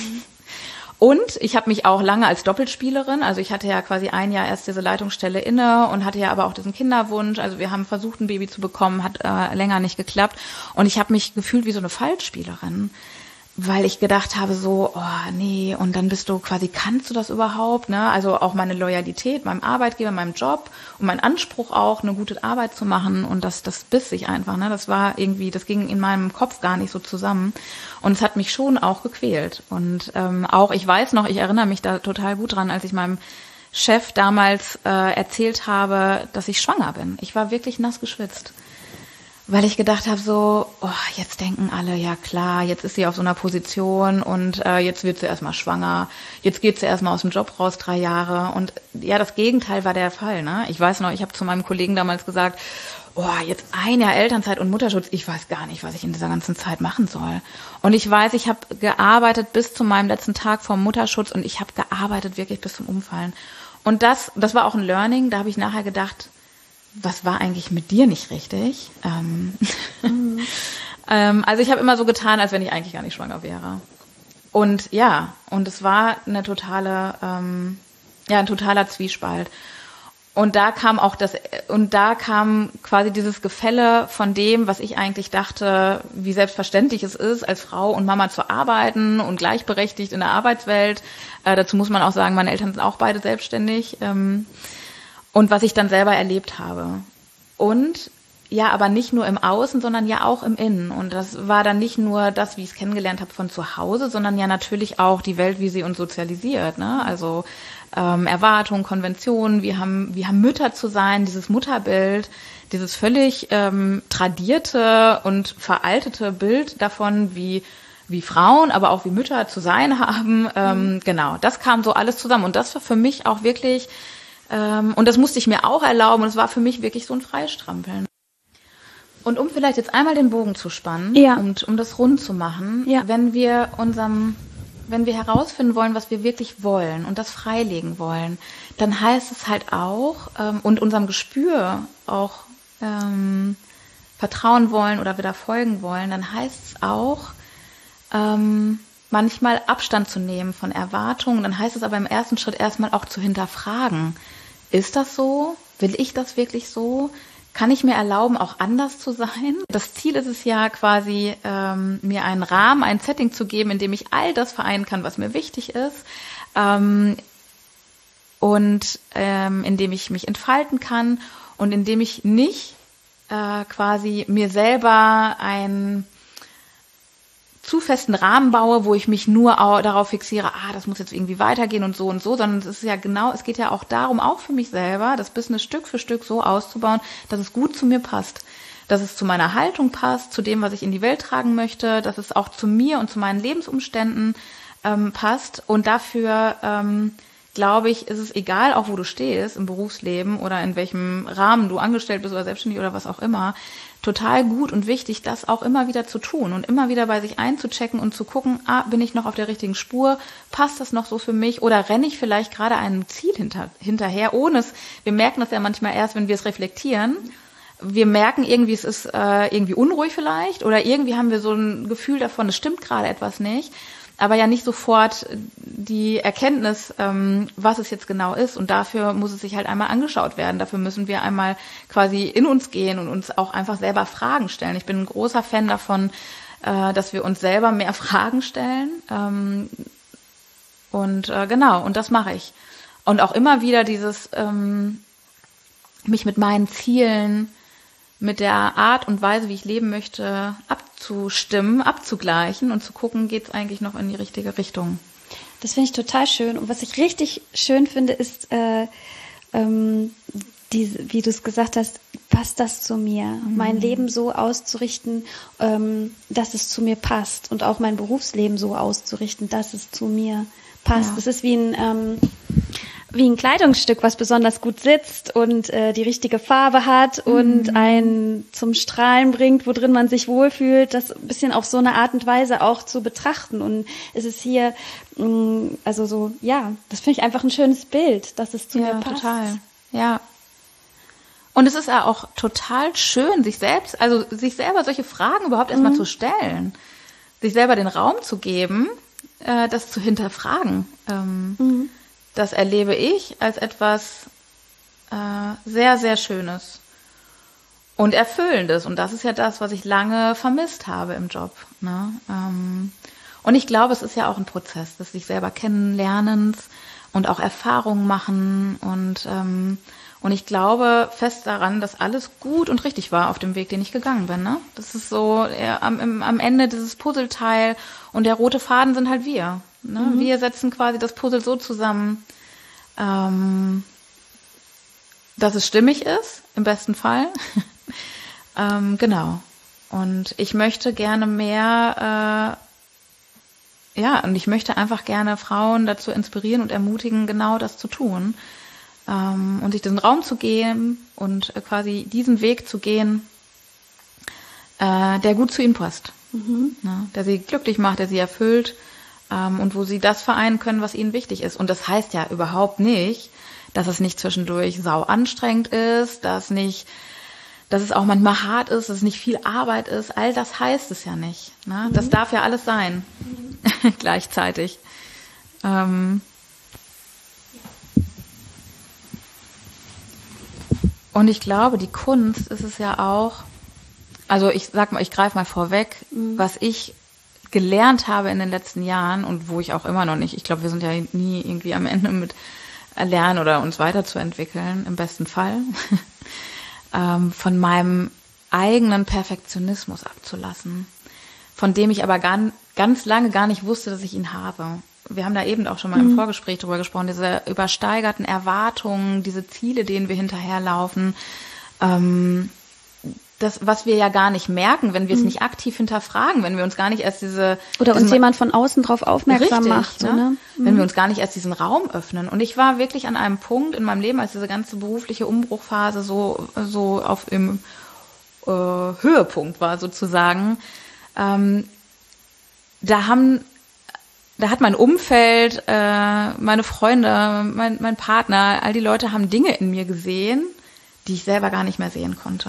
Und ich habe mich auch lange als Doppelspielerin, also ich hatte ja quasi ein Jahr erst diese Leitungsstelle inne und hatte ja aber auch diesen Kinderwunsch, also wir haben versucht, ein Baby zu bekommen, hat länger nicht geklappt und ich habe mich gefühlt wie so eine Falschspielerin, weil ich gedacht habe so, oh nee, und dann bist du quasi, kannst du das überhaupt, ne? Also auch meine Loyalität meinem Arbeitgeber, meinem Job und mein Anspruch auch, eine gute Arbeit zu machen und das biss sich einfach, ne? Das war irgendwie, das ging in meinem Kopf gar nicht so zusammen und es hat mich schon auch gequält und auch, ich weiß noch, ich erinnere mich da total gut dran, als ich meinem Chef damals erzählt habe, dass ich schwanger bin. Ich war wirklich nass geschwitzt. Weil ich gedacht habe so, oh, jetzt denken alle, ja klar, jetzt ist sie auf so einer Position und jetzt wird sie erstmal schwanger, jetzt geht sie erstmal aus dem Job raus, 3 Jahre. Und ja, das Gegenteil war der Fall, ne? Ich weiß noch, ich habe zu meinem Kollegen damals gesagt, oh, jetzt 1 Jahr Elternzeit und Mutterschutz, ich weiß gar nicht, was ich in dieser ganzen Zeit machen soll. Und ich weiß, ich habe gearbeitet bis zu meinem letzten Tag vom Mutterschutz und ich habe gearbeitet wirklich bis zum Umfallen. Und das war auch ein Learning, da habe ich nachher gedacht, was war eigentlich mit dir nicht richtig? Also ich habe immer so getan, als wenn ich eigentlich gar nicht schwanger wäre. Und ja, und es war ein totaler Zwiespalt. Und da kam quasi dieses Gefälle von dem, was ich eigentlich dachte, wie selbstverständlich es ist, als Frau und Mama zu arbeiten und gleichberechtigt in der Arbeitswelt. Dazu muss man auch sagen, meine Eltern sind auch beide selbstständig. Und was ich dann selber erlebt habe. Und ja, aber nicht nur im Außen, sondern ja auch im Innen. Und das war dann nicht nur das, wie ich es kennengelernt habe von zu Hause, sondern ja natürlich auch die Welt, wie sie uns sozialisiert, ne? Also Erwartungen, Konventionen, wir haben Mütter zu sein, dieses Mutterbild, dieses völlig tradierte und veraltete Bild davon, wie Frauen, aber auch wie Mütter zu sein haben. Genau, das kam so alles zusammen. Und das war für mich auch wirklich und das musste ich mir auch erlauben und es war für mich wirklich so ein Freistrampeln. Und um vielleicht jetzt einmal den Bogen zu spannen und um das rund zu machen, wenn wir herausfinden wollen, was wir wirklich wollen und das freilegen wollen, dann heißt es halt auch und unserem Gespür auch vertrauen wollen oder wieder folgen wollen, dann heißt es auch manchmal Abstand zu nehmen von Erwartungen. Dann heißt es aber im ersten Schritt erstmal auch zu hinterfragen. Ist das so? Will ich das wirklich so? kann ich mir erlauben, auch anders zu sein? Das Ziel ist es ja quasi, mir einen Rahmen, ein Setting zu geben, in dem ich all das vereinen kann, was mir wichtig ist, und in dem ich mich entfalten kann und in dem ich nicht quasi mir selber einen zu festen Rahmen baue, wo ich mich nur darauf fixiere, das muss jetzt irgendwie weitergehen und so, sondern es ist ja genau, es geht ja auch darum, auch für mich selber, das Business Stück für Stück so auszubauen, dass es gut zu mir passt, dass es zu meiner Haltung passt, zu dem, was ich in die Welt tragen möchte, dass es auch zu mir und zu meinen Lebensumständen passt, und dafür glaube ich, ist es egal, auch wo du stehst im Berufsleben oder in welchem Rahmen du angestellt bist oder selbstständig oder was auch immer, total gut und wichtig, das auch immer wieder zu tun und immer wieder bei sich einzuchecken und zu gucken, bin ich noch auf der richtigen Spur, passt das noch so für mich oder renne ich vielleicht gerade einem Ziel hinterher, ohne es, wir merken das ja manchmal erst, wenn wir es reflektieren, wir merken irgendwie, es ist irgendwie unruhig vielleicht oder irgendwie haben wir so ein Gefühl davon, es stimmt gerade etwas nicht, aber ja nicht sofort die Erkenntnis, was es jetzt genau ist. Und dafür muss es sich halt einmal angeschaut werden. Dafür müssen wir einmal quasi in uns gehen und uns auch einfach selber Fragen stellen. Ich bin ein großer Fan davon, dass wir uns selber mehr Fragen stellen. Und das mache ich. Und auch immer wieder dieses, mich mit meinen Zielen, mit der Art und Weise, wie ich leben möchte, abzustimmen, abzugleichen und zu gucken, geht es eigentlich noch in die richtige Richtung. Das finde ich total schön. Und was ich richtig schön finde, ist, wie du es gesagt hast, passt das zu mir? Mein Leben so auszurichten, dass es zu mir passt. Und auch mein Berufsleben so auszurichten, dass es zu mir passt. Ja. Das ist wie ein Kleidungsstück, was besonders gut sitzt und die richtige Farbe hat und einen zum Strahlen bringt, wo drin man sich wohlfühlt, das ein bisschen auf so eine Art und Weise auch zu betrachten. Und es ist hier, das finde ich einfach ein schönes Bild, dass es zu mir passt. Total. Ja. Und es ist ja auch total schön, sich selber solche Fragen überhaupt erstmal zu stellen, sich selber den Raum zu geben, das zu hinterfragen. Das erlebe ich als etwas sehr, sehr Schönes und Erfüllendes. Und das ist ja das, was ich lange vermisst habe im Job. Ne? Und ich glaube, es ist ja auch ein Prozess des sich selber kennenlernens und auch Erfahrungen machen. Und ich glaube fest daran, dass alles gut und richtig war auf dem Weg, den ich gegangen bin. Ne? Das ist so am Ende dieses Puzzleteil und der rote Faden sind halt wir. Ne? Wir setzen quasi das Puzzle so zusammen, dass es stimmig ist, im besten Fall. Genau. Und ich möchte gerne mehr, und ich möchte einfach gerne Frauen dazu inspirieren und ermutigen, genau das zu tun. Und sich diesen Raum zu geben und quasi diesen Weg zu gehen, der gut zu ihnen passt. Ne? Der sie glücklich macht, der sie erfüllt. Und wo sie das vereinen können, was ihnen wichtig ist. Und das heißt ja überhaupt nicht, dass es nicht zwischendurch sau anstrengend ist, dass es auch manchmal hart ist, dass es nicht viel Arbeit ist. All das heißt es ja nicht. Ne? Das darf ja alles sein, gleichzeitig. Und ich glaube, die Kunst ist es ja auch, also ich greife mal vorweg, was ich gelernt habe in den letzten Jahren und wo ich auch immer noch nicht, ich glaube, wir sind ja nie irgendwie am Ende mit Lernen oder uns weiterzuentwickeln, im besten Fall, von meinem eigenen Perfektionismus abzulassen, von dem ich aber ganz lange gar nicht wusste, dass ich ihn habe. Wir haben da eben auch schon mal im Vorgespräch drüber gesprochen, diese übersteigerten Erwartungen, diese Ziele, denen wir hinterherlaufen, das, was wir ja gar nicht merken, wenn wir es nicht aktiv hinterfragen, wenn wir uns gar nicht erst oder uns jemand von außen drauf aufmerksam macht. Ne? So, ne? Wenn wir uns gar nicht erst diesen Raum öffnen. Und ich war wirklich an einem Punkt in meinem Leben, als diese ganze berufliche Umbruchphase so auf im Höhepunkt war sozusagen, da hat mein Umfeld, meine Freunde, mein Partner, all die Leute haben Dinge in mir gesehen, die ich selber gar nicht mehr sehen konnte.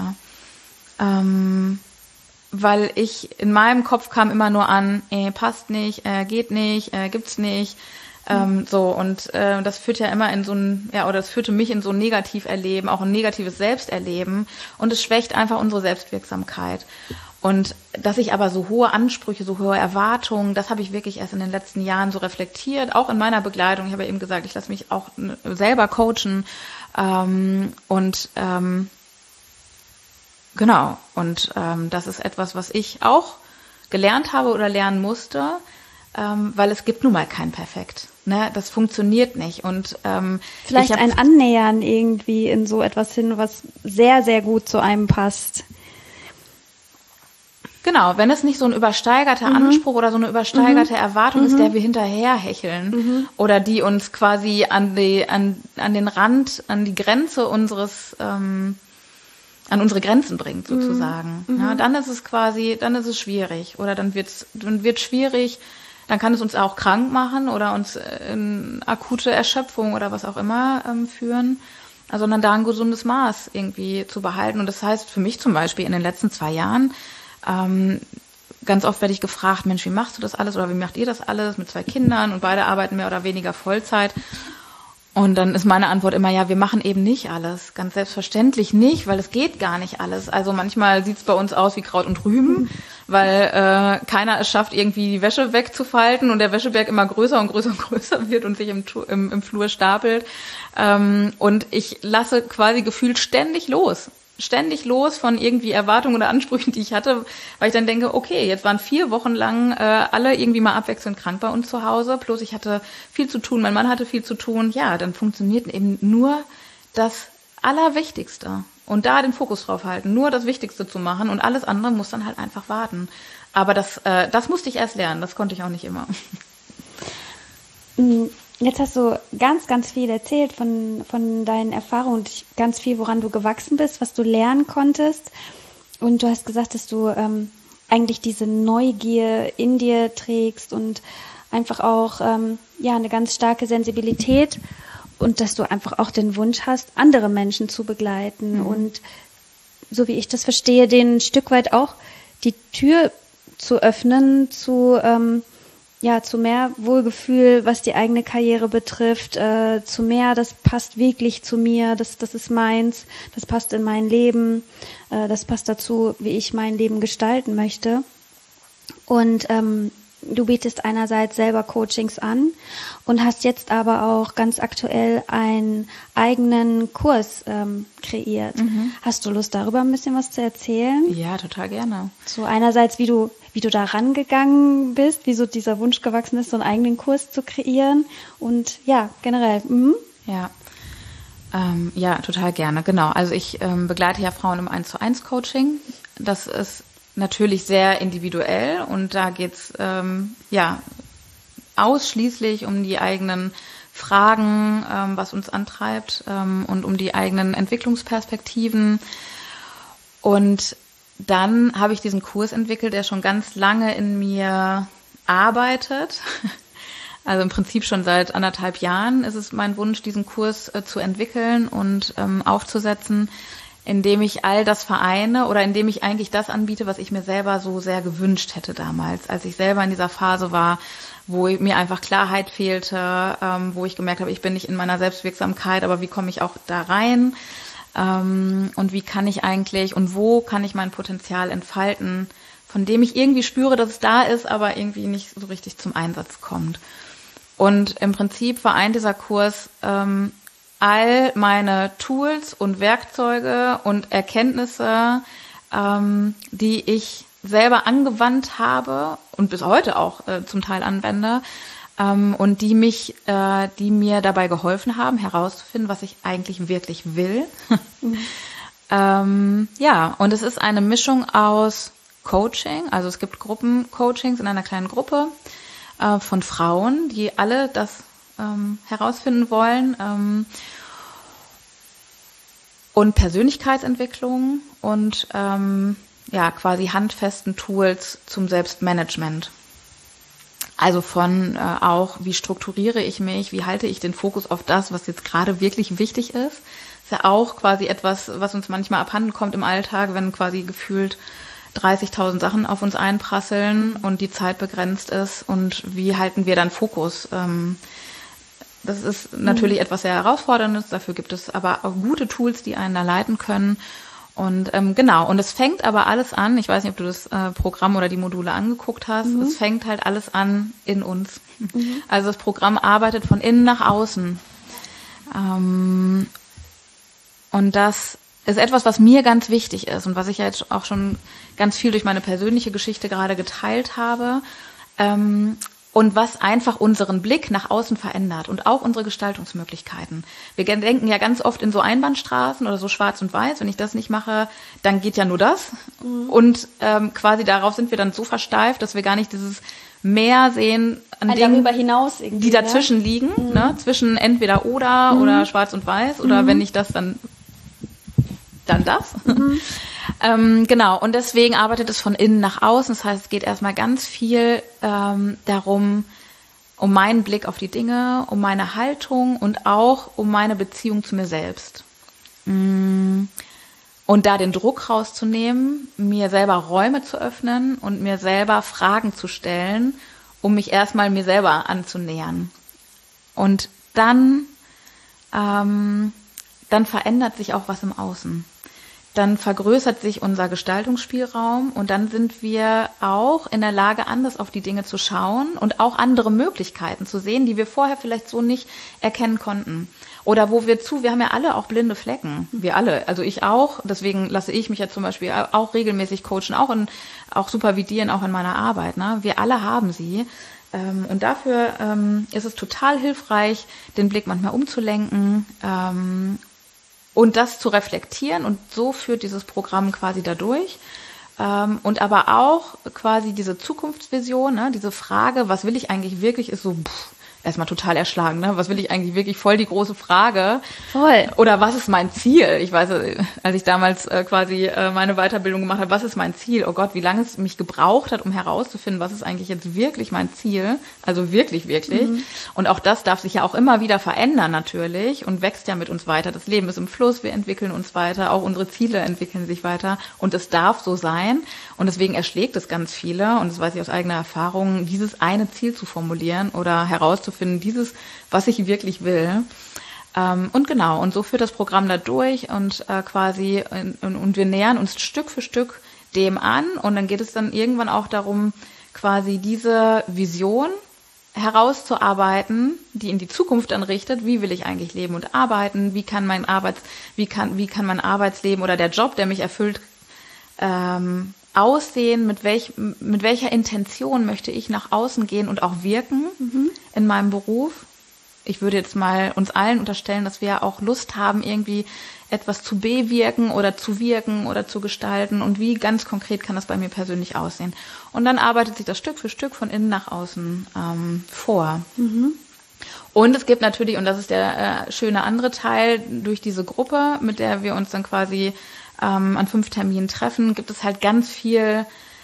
Weil ich in meinem Kopf kam immer nur an, passt nicht, geht nicht, gibt's nicht, Das führt ja immer in so ein, ja, oder das führte mich in so ein Negativerleben, auch ein negatives Selbsterleben, und es schwächt einfach unsere Selbstwirksamkeit. Und dass ich aber so hohe Ansprüche, so hohe Erwartungen, das habe ich wirklich erst in den letzten Jahren so reflektiert, auch in meiner Begleitung. Ich habe ja eben gesagt, ich lasse mich auch selber coachen, genau. Und das ist etwas, was ich auch gelernt habe oder lernen musste, weil es gibt nun mal kein Perfekt. Ne? Das funktioniert nicht. Und vielleicht ein Annähern irgendwie in so etwas hin, was sehr, sehr gut zu einem passt. Genau, wenn es nicht so ein übersteigerter Anspruch oder so eine übersteigerte Erwartung ist, der wir hinterherhecheln oder die uns quasi an den Rand, an die Grenze unseres, an unsere Grenzen bringt sozusagen. Ja, dann ist es schwierig oder dann wird schwierig. Dann kann es uns auch krank machen oder uns in akute Erschöpfung oder was auch immer führen, sondern da ein gesundes Maß irgendwie zu behalten. Und das heißt für mich zum Beispiel in den letzten 2 Jahren, ganz oft werde ich gefragt, Mensch, wie machst du das alles oder wie macht ihr das alles mit 2 Kindern und beide arbeiten mehr oder weniger Vollzeit? Und dann ist meine Antwort immer, ja, wir machen eben nicht alles. Ganz selbstverständlich nicht, weil es geht gar nicht alles. Also manchmal sieht es bei uns aus wie Kraut und Rüben, weil keiner es schafft, irgendwie die Wäsche wegzufalten und der Wäscheberg immer größer und größer und größer wird und sich im Flur stapelt. Und ich lasse quasi gefühlt ständig los von irgendwie Erwartungen oder Ansprüchen, die ich hatte, weil ich dann denke, okay, jetzt waren 4 Wochen lang alle irgendwie mal abwechselnd krank bei uns zu Hause, plus ich hatte viel zu tun, mein Mann hatte viel zu tun, ja, dann funktioniert eben nur das Allerwichtigste und da den Fokus drauf halten, nur das Wichtigste zu machen und alles andere muss dann halt einfach warten. Aber das musste ich erst lernen, das konnte ich auch nicht immer. Jetzt hast du ganz, ganz viel erzählt von deinen Erfahrungen und ganz viel, woran du gewachsen bist, was du lernen konntest. Und du hast gesagt, dass du eigentlich diese Neugier in dir trägst und einfach auch eine ganz starke Sensibilität und dass du einfach auch den Wunsch hast, andere Menschen zu begleiten und so wie ich das verstehe, denen ein Stück weit auch die Tür zu öffnen zu mehr Wohlgefühl, was die eigene Karriere betrifft, zu mehr, das passt wirklich zu mir, das ist meins, das passt in mein Leben, das passt dazu, wie ich mein Leben gestalten möchte. Und du bietest einerseits selber Coachings an und hast jetzt aber auch ganz aktuell einen eigenen Kurs kreiert. Hast du Lust, darüber ein bisschen was zu erzählen? Ja, total gerne. So einerseits, wie du da rangegangen bist, wie so dieser Wunsch gewachsen ist, so einen eigenen Kurs zu kreieren und ja, generell. Ja, total gerne, genau. Also ich begleite ja Frauen im 1:1 Coaching. Das ist natürlich sehr individuell und da geht's ausschließlich um die eigenen Fragen, was uns antreibt und um die eigenen Entwicklungsperspektiven. Und dann habe ich diesen Kurs entwickelt, der schon ganz lange in mir arbeitet. Also im Prinzip schon seit 1,5 Jahren ist es mein Wunsch, diesen Kurs zu entwickeln und aufzusetzen, indem ich all das vereine oder indem ich eigentlich das anbiete, was ich mir selber so sehr gewünscht hätte damals, als ich selber in dieser Phase war, wo mir einfach Klarheit fehlte, wo ich gemerkt habe, ich bin nicht in meiner Selbstwirksamkeit, aber wie komme ich auch da rein? Und wie kann ich eigentlich und wo kann ich mein Potenzial entfalten, von dem ich irgendwie spüre, dass es da ist, aber irgendwie nicht so richtig zum Einsatz kommt. Und im Prinzip vereint dieser Kurs all meine Tools und Werkzeuge und Erkenntnisse, die ich selber angewandt habe und bis heute auch zum Teil anwende, und die mir dabei geholfen haben, herauszufinden, was ich eigentlich wirklich will. Und es ist eine Mischung aus Coaching, also es gibt Gruppencoachings in einer kleinen Gruppe von Frauen, die alle das herausfinden wollen, und Persönlichkeitsentwicklung und quasi handfesten Tools zum Selbstmanagement. Also von auch, wie strukturiere ich mich, wie halte ich den Fokus auf das, was jetzt gerade wirklich wichtig ist. Ist ja auch quasi etwas, was uns manchmal abhanden kommt im Alltag, wenn quasi gefühlt 30.000 Sachen auf uns einprasseln und die Zeit begrenzt ist. Und wie halten wir dann Fokus Das ist natürlich etwas sehr Herausforderndes. Dafür gibt es aber auch gute Tools, die einen da leiten können. Und genau, und es fängt aber alles an, ich weiß nicht, ob du das Programm oder die Module angeguckt hast, es fängt halt alles an in uns. Also das Programm arbeitet von innen nach außen. Und das ist etwas, was mir ganz wichtig ist und was ich ja jetzt auch schon ganz viel durch meine persönliche Geschichte gerade geteilt habe. Und was einfach unseren Blick nach außen verändert und auch unsere Gestaltungsmöglichkeiten. Wir denken ja ganz oft in so Einbahnstraßen oder so schwarz und weiß. Wenn ich das nicht mache, dann geht ja nur das. Und quasi darauf sind wir dann so versteift, dass wir gar nicht dieses Meer sehen an Dingen, darüber hinaus die dazwischen liegen, ne? Zwischen entweder oder schwarz und weiß oder wenn nicht das, dann das. Genau, und deswegen arbeitet es von innen nach außen. Das heißt, es geht erstmal ganz viel darum, um meinen Blick auf die Dinge, um meine Haltung und auch um meine Beziehung zu mir selbst. Und da den Druck rauszunehmen, mir selber Räume zu öffnen und mir selber Fragen zu stellen, um mich erstmal mir selber anzunähern. Und dann verändert sich auch was im Außen. Dann vergrößert sich unser Gestaltungsspielraum und dann sind wir auch in der Lage, anders auf die Dinge zu schauen und auch andere Möglichkeiten zu sehen, die wir vorher vielleicht so nicht erkennen konnten. Oder wo wir haben ja alle auch blinde Flecken. Wir alle, also ich auch. Deswegen lasse ich mich ja zum Beispiel auch regelmäßig coachen, auch supervidieren, auch in meiner Arbeit. Ne? Wir alle haben sie. Und dafür ist es total hilfreich, den Blick manchmal umzulenken, und das zu reflektieren und so führt dieses Programm quasi dadurch. Und aber auch quasi diese Zukunftsvision, ne, diese Frage, was will ich eigentlich wirklich, ist so erstmal total erschlagen. Ne? Was will ich eigentlich wirklich? Voll die große Frage. Voll. Oder was ist mein Ziel? Ich weiß, als ich damals quasi meine Weiterbildung gemacht habe, was ist mein Ziel? Oh Gott, wie lange es mich gebraucht hat, um herauszufinden, was ist eigentlich jetzt wirklich mein Ziel? Also wirklich, wirklich. Und auch das darf sich ja auch immer wieder verändern natürlich und wächst ja mit uns weiter. Das Leben ist im Fluss, wir entwickeln uns weiter, auch unsere Ziele entwickeln sich weiter und es darf so sein. Und deswegen erschlägt es ganz viele, und das weiß ich aus eigener Erfahrung, dieses eine Ziel zu formulieren oder herauszufinden, dieses, was ich wirklich will. Und genau, und so führt das Programm da durch und und wir nähern uns Stück für Stück dem an und dann geht es dann irgendwann auch darum, quasi diese Vision herauszuarbeiten, die in die Zukunft dann richtet, wie will ich eigentlich leben und arbeiten, wie kann mein Arbeitsleben oder der Job, der mich erfüllt, aussehen, mit welcher Intention möchte ich nach außen gehen und auch wirken in meinem Beruf. Ich würde jetzt mal uns allen unterstellen, dass wir auch Lust haben, irgendwie etwas zu bewirken oder zu wirken oder zu gestalten und wie ganz konkret kann das bei mir persönlich aussehen. Und dann arbeitet sich das Stück für Stück von innen nach außen vor. Und es gibt natürlich, und das ist der schöne andere Teil, durch diese Gruppe, mit der wir uns dann quasi an 5 Terminen treffen, gibt es halt ganz viel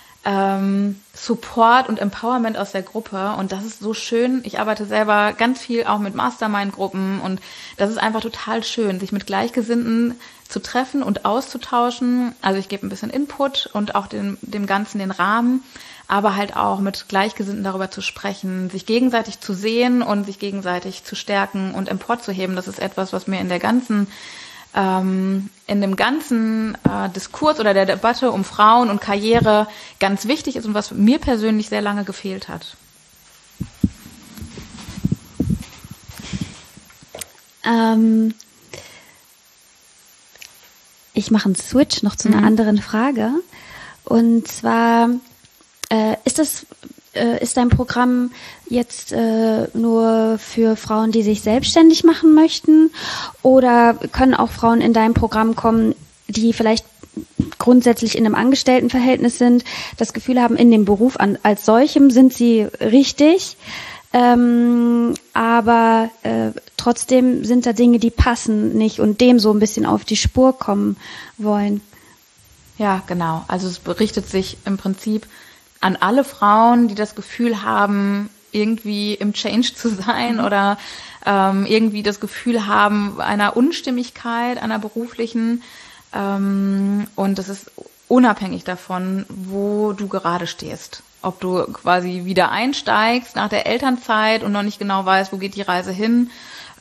Support und Empowerment aus der Gruppe und das ist so schön. Ich arbeite selber ganz viel auch mit Mastermind-Gruppen und das ist einfach total schön, sich mit Gleichgesinnten zu treffen und auszutauschen. Also ich gebe ein bisschen Input und auch dem Ganzen den Rahmen, aber halt auch mit Gleichgesinnten darüber zu sprechen, sich gegenseitig zu sehen und sich gegenseitig zu stärken und emporzuheben. Das ist etwas, was mir in dem ganzen Diskurs oder der Debatte um Frauen und Karriere ganz wichtig ist und was mir persönlich sehr lange gefehlt hat. Ich mache einen Switch noch zu einer anderen Frage. Und zwar ist dein Programm jetzt nur für Frauen, die sich selbstständig machen möchten? Oder können auch Frauen in dein Programm kommen, die vielleicht grundsätzlich in einem Angestelltenverhältnis sind, das Gefühl haben, in dem Beruf als solchem sind sie richtig, aber trotzdem sind da Dinge, die passen nicht und dem so ein bisschen auf die Spur kommen wollen? Ja, genau. Also es richtet sich im Prinzip an alle Frauen, die das Gefühl haben, irgendwie im Change zu sein oder irgendwie das Gefühl haben, einer Unstimmigkeit, einer beruflichen. Und das ist unabhängig davon, wo du gerade stehst. Ob du quasi wieder einsteigst nach der Elternzeit und noch nicht genau weißt, wo geht die Reise hin,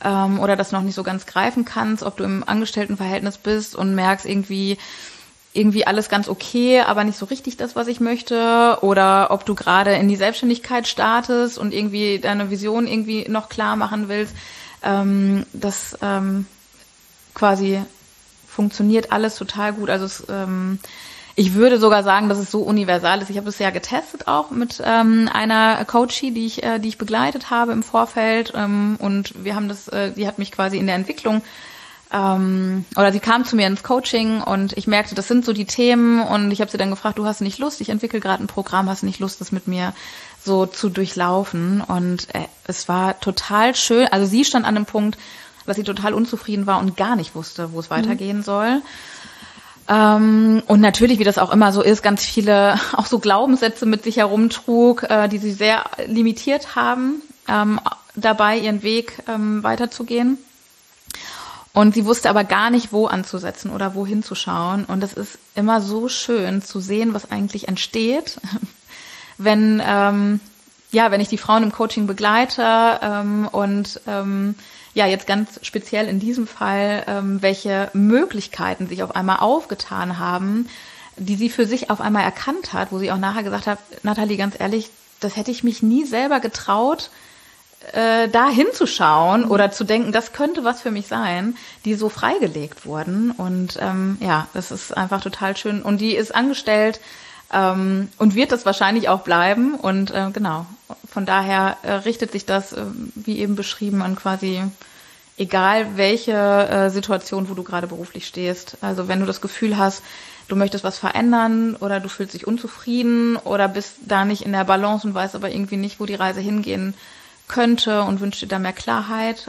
oder das noch nicht so ganz greifen kannst, ob du im Angestelltenverhältnis bist und merkst irgendwie alles ganz okay, aber nicht so richtig das, was ich möchte, oder ob du gerade in die Selbstständigkeit startest und irgendwie deine Vision irgendwie noch klar machen willst, das quasi funktioniert alles total gut. Also ich würde sogar sagen, dass es so universal ist. Ich habe das ja getestet auch mit einer Coachie, die ich begleitet habe im Vorfeld, und wir haben die hat mich quasi in der Entwicklung oder sie kam zu mir ins Coaching und ich merkte, das sind so die Themen, und ich habe sie dann gefragt, du hast nicht Lust, ich entwickle gerade ein Programm, hast du nicht Lust, das mit mir so zu durchlaufen? Und es war total schön. Also sie stand an einem Punkt, dass sie total unzufrieden war und gar nicht wusste, wo es weitergehen soll. Und natürlich, wie das auch immer so ist, ganz viele auch so Glaubenssätze mit sich herumtrug, die sie sehr limitiert haben, dabei ihren Weg weiterzugehen. Und sie wusste aber gar nicht, wo anzusetzen oder wohin zu schauen. Und das ist immer so schön zu sehen, was eigentlich entsteht, wenn ich die Frauen im Coaching begleite und jetzt ganz speziell in diesem Fall, welche Möglichkeiten sich auf einmal aufgetan haben, die sie für sich auf einmal erkannt hat, wo sie auch nachher gesagt hat, Nathalie, ganz ehrlich, das hätte ich mich nie selber getraut, da hinzuschauen oder zu denken, das könnte was für mich sein, die so freigelegt wurden. Und das ist einfach total schön. Und die ist angestellt und wird das wahrscheinlich auch bleiben. Und genau, von daher richtet sich das, wie eben beschrieben, an quasi egal welche Situation, wo du gerade beruflich stehst. Also wenn du das Gefühl hast, du möchtest was verändern oder du fühlst dich unzufrieden oder bist da nicht in der Balance und weißt aber irgendwie nicht, wo die Reise hingehen könnte und wünscht dir da mehr Klarheit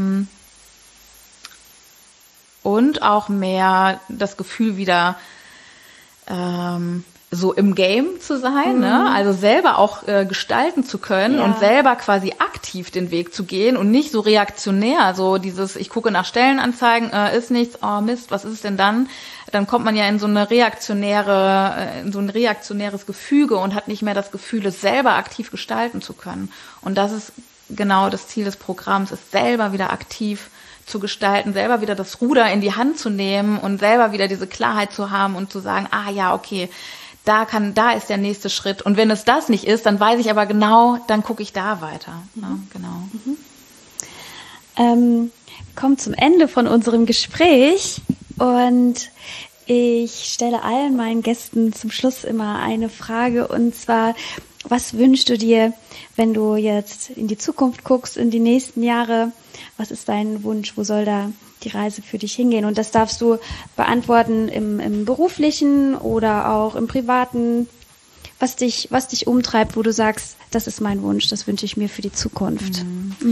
und auch mehr das Gefühl wieder so im Game zu sein, ne? Also selber auch gestalten zu können und selber quasi aktiv den Weg zu gehen und nicht so reaktionär, so dieses, ich gucke nach Stellenanzeigen, ist nichts, oh Mist, was ist es denn dann? Dann kommt man ja in so ein reaktionäres Gefüge und hat nicht mehr das Gefühl, es selber aktiv gestalten zu können. Und das ist genau das Ziel des Programms, ist selber wieder aktiv zu gestalten, selber wieder das Ruder in die Hand zu nehmen und selber wieder diese Klarheit zu haben und zu sagen, okay, da ist der nächste Schritt. Und wenn es das nicht ist, dann weiß ich aber genau, dann gucke ich da weiter. Ja, genau. Wir kommen zum Ende von unserem Gespräch und ich stelle allen meinen Gästen zum Schluss immer eine Frage, und zwar, was wünschst du dir, wenn du jetzt in die Zukunft guckst, in die nächsten Jahre? Was ist dein Wunsch? Wo soll da die Reise für dich hingehen? Und das darfst du beantworten im Beruflichen oder auch im Privaten, was dich umtreibt, wo du sagst, das ist mein Wunsch, das wünsche ich mir für die Zukunft.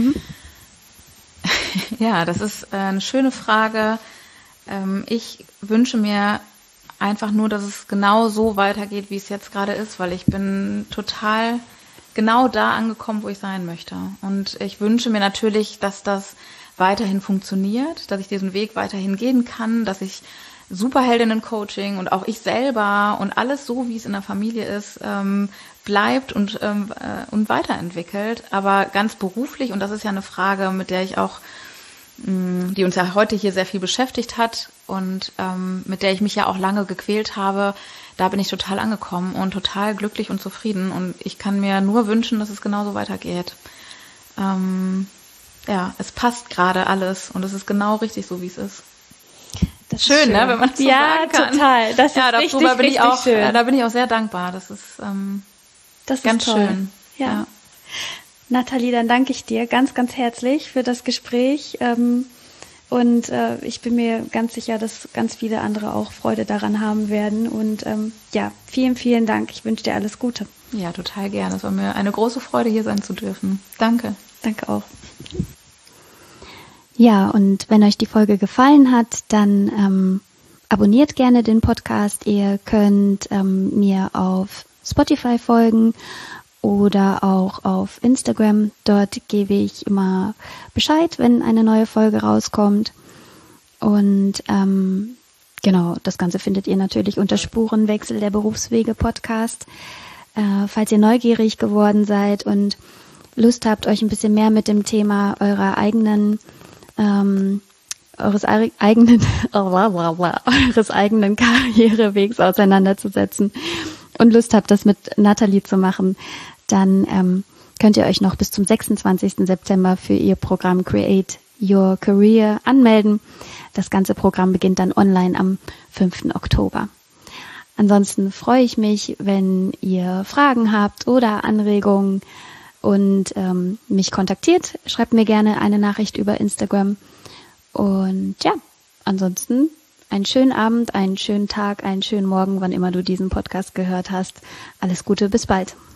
Ja, das ist eine schöne Frage. Ich wünsche mir einfach nur, dass es genau so weitergeht, wie es jetzt gerade ist, weil ich bin total genau da angekommen, wo ich sein möchte. Und ich wünsche mir natürlich, dass das weiterhin funktioniert, dass ich diesen Weg weiterhin gehen kann, dass ich Superheldinnen-Coaching und auch ich selber und alles so, wie es in der Familie ist, bleibt und weiterentwickelt, aber ganz beruflich, und das ist ja eine Frage, mit der ich auch, die uns ja heute hier sehr viel beschäftigt hat und mit der ich mich ja auch lange gequält habe, da bin ich total angekommen und total glücklich und zufrieden, und ich kann mir nur wünschen, dass es genauso weitergeht. Es passt gerade alles und es ist genau richtig so, wie es ist. Das schön, ne, wenn man das so sagen kann. Ja, total. Das ist richtig schön. Da bin ich auch sehr dankbar. Das ist ganz schön. Ja. Nathalie, dann danke ich dir ganz, ganz herzlich für das Gespräch. Und ich bin mir ganz sicher, dass ganz viele andere auch Freude daran haben werden. Und vielen, vielen Dank. Ich wünsche dir alles Gute. Ja, total gerne. Es war mir eine große Freude, hier sein zu dürfen. Danke. Danke auch. Ja, und wenn euch die Folge gefallen hat, dann abonniert gerne den Podcast. Ihr könnt mir auf Spotify folgen oder auch auf Instagram. Dort gebe ich immer Bescheid, wenn eine neue Folge rauskommt. Und genau, das Ganze findet ihr natürlich unter Spurenwechsel, der Berufswege Podcast. Falls ihr neugierig geworden seid und Lust habt, euch ein bisschen mehr mit dem Thema eurer eigenen eures eigenen Karrierewegs auseinanderzusetzen und Lust habt, das mit Nathalie zu machen, dann könnt ihr euch noch bis zum 26. September für ihr Programm Create Your Career anmelden. Das ganze Programm beginnt dann online am 5. Oktober. Ansonsten freue ich mich, wenn ihr Fragen habt oder Anregungen und mich kontaktiert. Schreibt mir gerne eine Nachricht über Instagram. Und ja, ansonsten einen schönen Abend, einen schönen Tag, einen schönen Morgen, wann immer du diesen Podcast gehört hast. Alles Gute, bis bald.